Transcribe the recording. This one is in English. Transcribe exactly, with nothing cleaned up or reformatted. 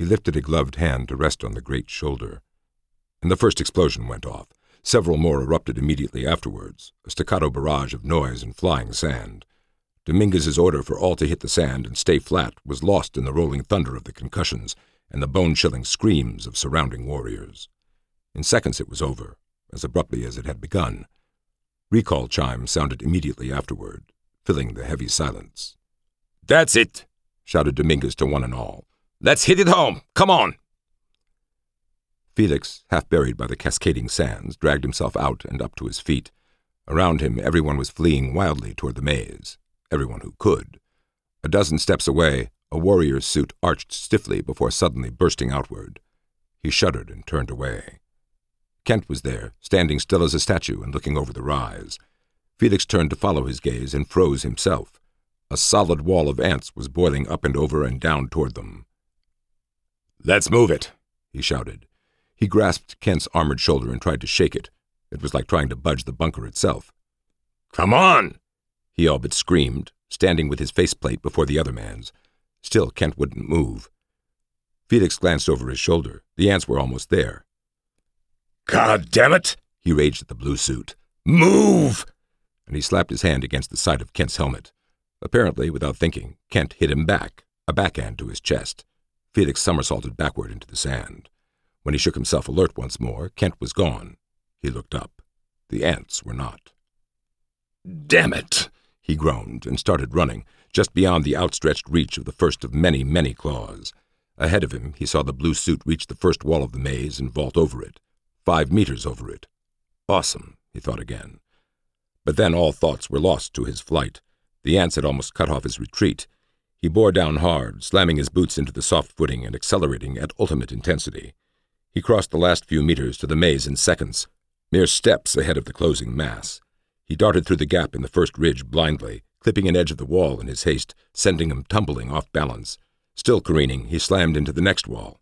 He lifted a gloved hand to rest on the great shoulder. And the first explosion went off. Several more erupted immediately afterwards, a staccato barrage of noise and flying sand. Dominguez's order for all to hit the sand and stay flat was lost in the rolling thunder of the concussions and the bone-chilling screams of surrounding warriors. In seconds it was over, as abruptly as it had begun. Recall chimes sounded immediately afterward, filling the heavy silence. "That's it!" shouted Dominguez to one and all. "Let's hit it home! Come on!" Felix, half buried by the cascading sands, dragged himself out and up to his feet. Around him, everyone was fleeing wildly toward the maze. Everyone who could. A dozen steps away, a warrior's suit arched stiffly before suddenly bursting outward. He shuddered and turned away. Kent was there, standing still as a statue and looking over the rise. Felix turned to follow his gaze and froze himself. A solid wall of ants was boiling up and over and down toward them. "Let's move it," he shouted. He grasped Kent's armored shoulder and tried to shake it. It was like trying to budge the bunker itself. "Come on!" he all but screamed, standing with his faceplate before the other man's. Still, Kent wouldn't move. Felix glanced over his shoulder. The ants were almost there. "God damn it!" he raged at the blue suit. "Move!" And he slapped his hand against the side of Kent's helmet. Apparently, without thinking, Kent hit him back, a backhand to his chest. Felix somersaulted backward into the sand. When he shook himself alert once more, Kent was gone. He looked up. The ants were not. "Damn it!" he groaned and started running, just beyond the outstretched reach of the first of many, many claws. Ahead of him, he saw the blue suit reach the first wall of the maze and vault over it. Five meters over it. Awesome, he thought again. But then all thoughts were lost to his flight. The ants had almost cut off his retreat. He bore down hard, slamming his boots into the soft footing and accelerating at ultimate intensity. He crossed the last few meters to the maze in seconds, mere steps ahead of the closing mass. He darted through the gap in the first ridge blindly, clipping an edge of the wall in his haste, sending him tumbling off balance. Still careening, he slammed into the next wall.